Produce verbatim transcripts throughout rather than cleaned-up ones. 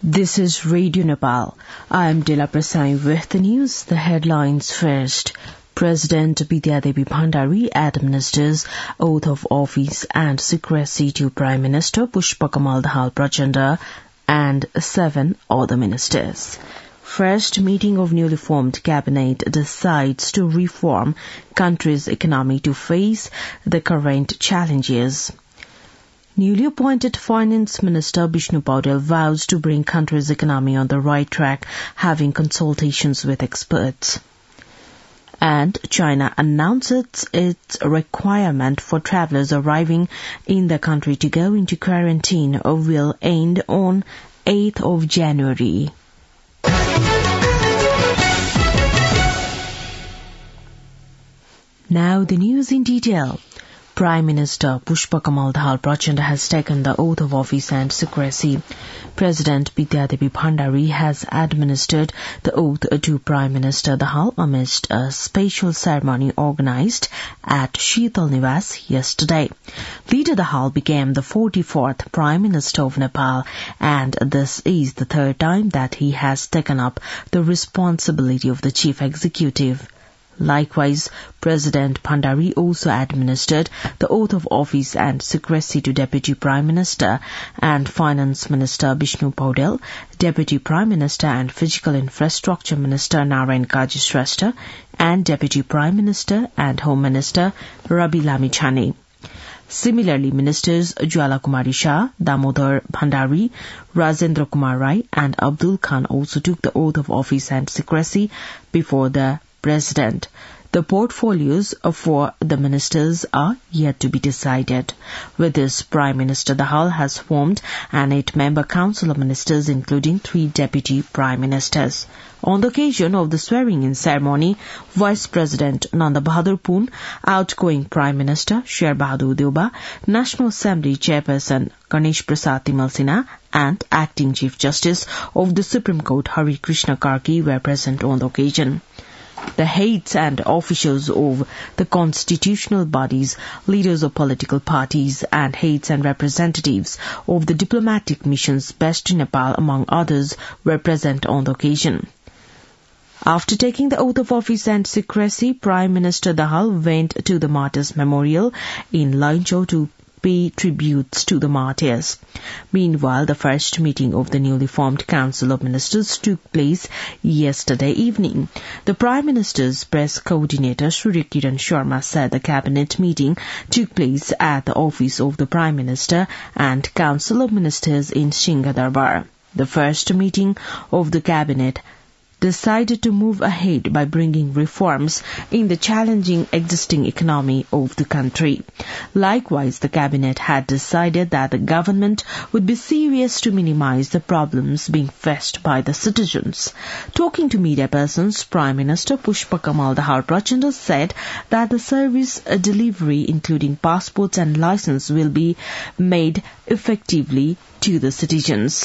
This is Radio Nepal. I am Dila Prasai with the news. The headlines first. President Bidyadevi Bhandari administers oath of office and secrecy to Prime Minister Pushpakamal Dahal Prachanda and seven other ministers. First meeting of newly formed cabinet decides to reform country's economy to face the current challenges. Newly appointed Finance Minister Bishnu Paudel vows to bring country's economy on the right track, having consultations with experts. And China announces its requirement for travellers arriving in the country to go into quarantine will end on eighth of January. Now the news in detail. Prime Minister Pushpakamal Dahal Prachanda has taken the oath of office and secrecy. President Bidyadevi Bhandari has administered the oath to Prime Minister Dahal amidst a special ceremony organized at Sheetal Niwas yesterday. Leader Dahal became the forty-fourth Prime Minister of Nepal, and this is the third time that he has taken up the responsibility of the Chief Executive. Likewise, President Bhandari also administered the oath of office and secrecy to Deputy Prime Minister and Finance Minister Bishnu Paudel, Deputy Prime Minister and Physical Infrastructure Minister Narayan Kaji Shrestha, and Deputy Prime Minister and Home Minister Rabi Lamichhane. Similarly, Ministers Jwala Kumari Shah, Damodar Bhandari, Rajendra Kumar Rai and Abdul Khan also took the oath of office and secrecy before the President. The portfolios for the ministers are yet to be decided. With this, Prime Minister Dahal has formed an eight-member council of ministers, including three deputy prime ministers. On the occasion of the swearing-in ceremony, Vice President Nanda Bahadur Poon, outgoing Prime Minister Sher Bahadur Deuba, National Assembly Chairperson Ganesh Prasad Timal Sinha, and Acting Chief Justice of the Supreme Court Hari Krishna Karki were present on the occasion. The heads and officials of the constitutional bodies, leaders of political parties, and heads and representatives of the diplomatic missions based in Nepal, among others, were present on the occasion. After taking the oath of office and secrecy, Prime Minister Dahal went to the Martyrs Memorial in Laincho to pay tributes to the martyrs. Meanwhile, the first meeting of the newly formed Council of Ministers took place yesterday evening. The Prime Minister's press coordinator Surya Kiran Sharma said the cabinet meeting took place at the office of the Prime Minister and Council of Ministers in Singhadarbar. The first meeting of the cabinet decided to move ahead by bringing reforms in the challenging existing economy of the country. Likewise, the cabinet had decided that the government would be serious to minimize the problems being faced by the citizens. Talking to media persons, Prime Minister Pushpakamal Dahal Prachanda said that the service delivery, including passports and license, will be made effectively to the citizens.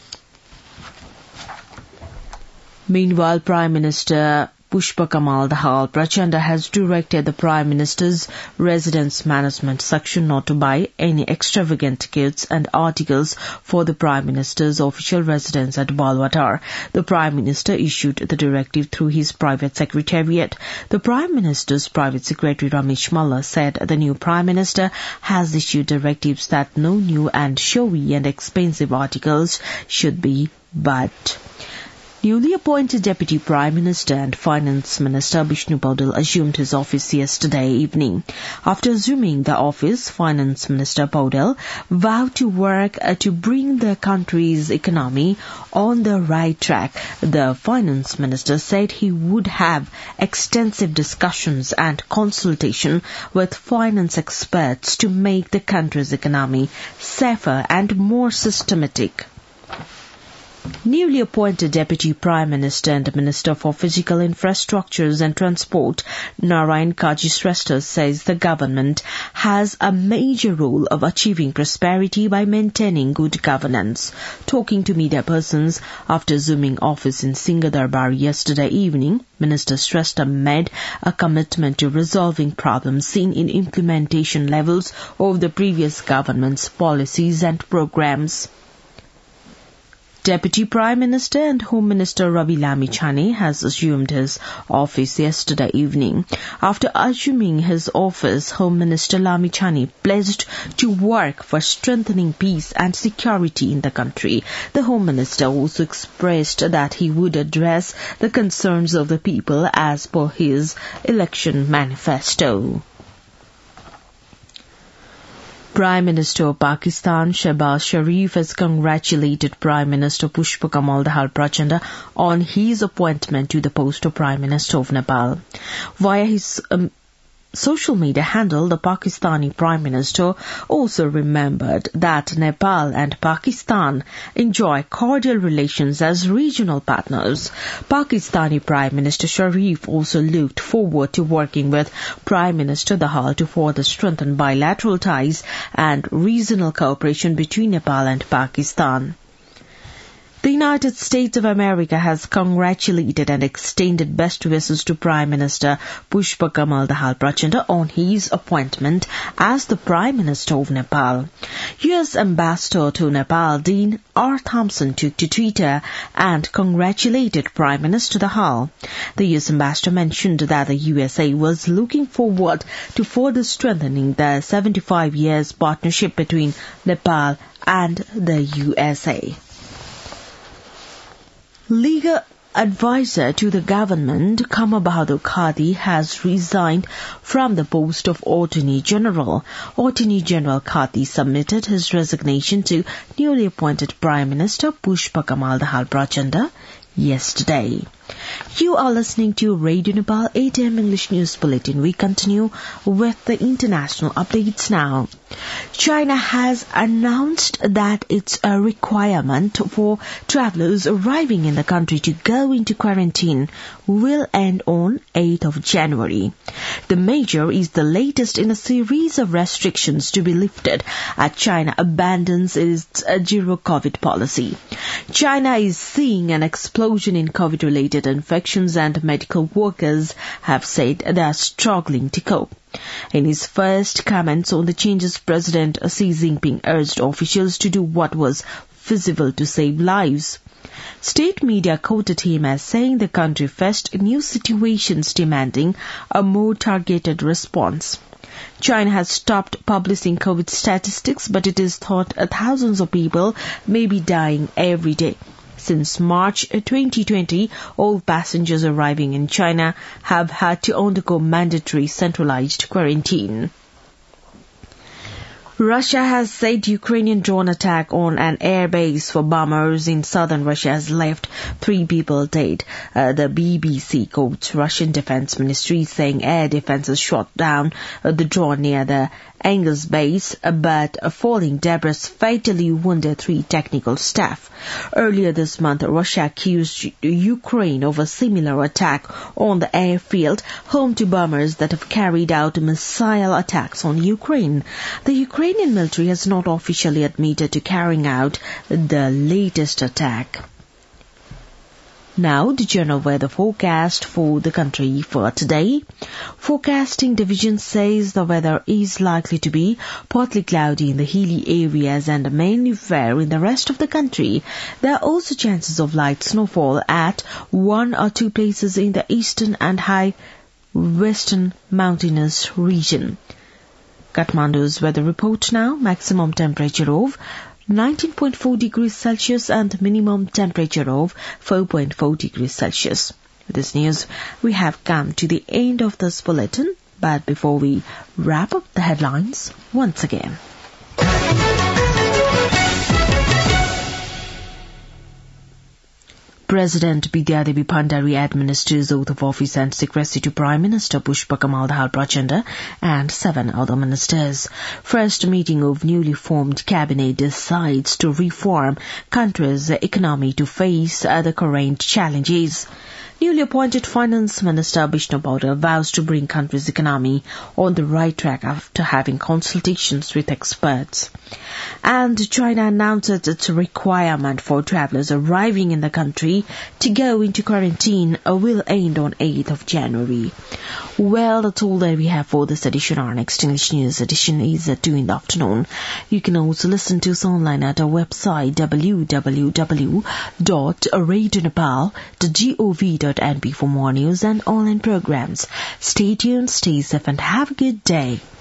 Meanwhile, Prime Minister Pushpakamal Dahal Prachanda has directed the Prime Minister's Residence Management Section not to buy any extravagant goods and articles for the Prime Minister's official residence at Balwatar. The Prime Minister issued the directive through his private secretariat. The Prime Minister's private secretary Ramesh Malla said the new Prime Minister has issued directives that no new and showy and expensive articles should be bought. Newly appointed Deputy Prime Minister and Finance Minister Bishnu Paudel assumed his office yesterday evening. After assuming the office, Finance Minister Paudel vowed to work uh, to bring the country's economy on the right track. The Finance Minister said he would have extensive discussions and consultation with finance experts to make the country's economy safer and more systematic. Newly appointed Deputy Prime Minister and Minister for Physical Infrastructures and Transport, Narayan Kaji Shrestha, says the government has a major role of achieving prosperity by maintaining good governance. Talking to media persons after assuming office in Singhadarbar yesterday evening, Minister Shrestha made a commitment to resolving problems seen in implementation levels of the previous government's policies and programs. Deputy Prime Minister and Home Minister Ravi Lamichhane has assumed his office yesterday evening. After assuming his office, Home Minister Lamichhane pledged to work for strengthening peace and security in the country. The Home Minister also expressed that he would address the concerns of the people as per his election manifesto. Prime Minister of Pakistan Shehbaz Sharif has congratulated Prime Minister Pushpa Kamal Dahal Prachanda on his appointment to the post of Prime Minister of Nepal. Via his um, social media handle, the Pakistani Prime Minister also remembered that Nepal and Pakistan enjoy cordial relations as regional partners. Pakistani Prime Minister Sharif also looked forward to working with Prime Minister Dahal to further strengthen bilateral ties and regional cooperation between Nepal and Pakistan. The United States of America has congratulated and extended best wishes to Prime Minister Pushpa Kamal Dahal Prachanda on his appointment as the Prime Minister of Nepal. U S Ambassador to Nepal Dean R. Thompson took to Twitter and congratulated Prime Minister Dahal. The U S Ambassador mentioned that the U S A was looking forward to further strengthening the seventy-five years partnership between Nepal and the U S A. Legal advisor to the government, Qamar Bahadur Qadhi, has resigned from the post of Attorney General. Attorney General Qadhi submitted his resignation to newly appointed Prime Minister Pushpa Kamal Dahal Prachanda yesterday. You are listening to Radio Nepal eight a m English News Bulletin. We continue with the international updates now. China has announced that it's a requirement for travelers arriving in the country to go into quarantine will end on eighth of January. The measure is the latest in a series of restrictions to be lifted as China abandons its zero COVID policy. China is seeing an explosion in COVID-related infections and medical workers have said they are struggling to cope. In his first comments on the changes, President Xi Jinping urged officials to do what was feasible to save lives. State media quoted him as saying the country faced new situations demanding a more targeted response. China has stopped publishing COVID statistics, but it is thought thousands of people may be dying every day. Since March twenty twenty, all passengers arriving in China have had to undergo mandatory centralized quarantine. Russia has said Ukrainian drone attack on an air base for bombers in southern Russia has left three people dead. Uh, the B B C quotes Russian Defense Ministry saying air defenses shot down uh, the drone near the Engels base, uh, but uh, falling debris fatally wounded three technical staff. Earlier this month, Russia accused Ukraine of a similar attack on the airfield, home to bombers that have carried out missile attacks on Ukraine. The Ukraine Ukrainian military has not officially admitted to carrying out the latest attack. Now, the general weather forecast for the country for today. Forecasting division says the weather is likely to be partly cloudy in the hilly areas and mainly fair in the rest of the country. There are also chances of light snowfall at one or two places in the eastern and high western mountainous region. Kathmandu's weather report now. Maximum temperature of nineteen point four degrees Celsius and minimum temperature of four point four degrees Celsius. With this news, we have come to the end of this bulletin. But before we wrap up the headlines once again. President Bidyadevi Bhandari administers oath of office and secrecy to Prime Minister Pushpa Kamal Dahal Prachanda and seven other ministers. First meeting of newly formed cabinet decides to reform country's economy to face the current challenges. Newly appointed Finance Minister Bishnu Baudel vows to bring country's economy on the right track after having consultations with experts. And China announces its requirement for travellers arriving in the country to go into quarantine will end on eighth of January. Well, that's all that we have for this edition. Our next English news edition is at two in the afternoon. You can also listen to us online at our website w w w dot radio nepal dot gov dot n p for more news and online programs. Stay tuned, stay safe and have a good day.